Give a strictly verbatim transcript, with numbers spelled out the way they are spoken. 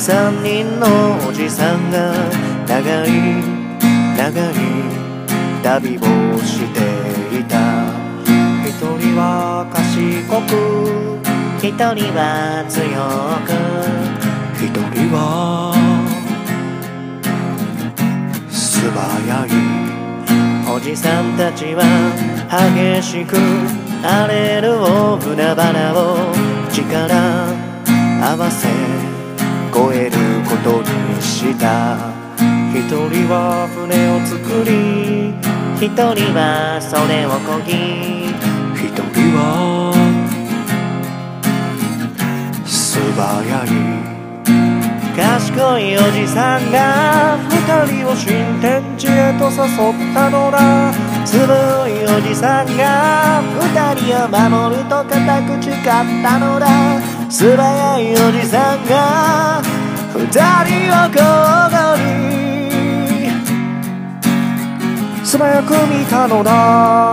三人のおじさんが長い長い旅をしていた。一人は賢く、一人は強く、一人は素早い。おじさんたちは激しく荒れる大海原を力合わせ越えることにした。一人は船を作り、一人はそれを漕ぎ、一人は素早い。賢いおじさんが二人を新天地へと誘ったのだ。すごいおじさんが二人を守ると固く誓ったのだ。素早いおじさんが二人を交互に素早く見たのだ。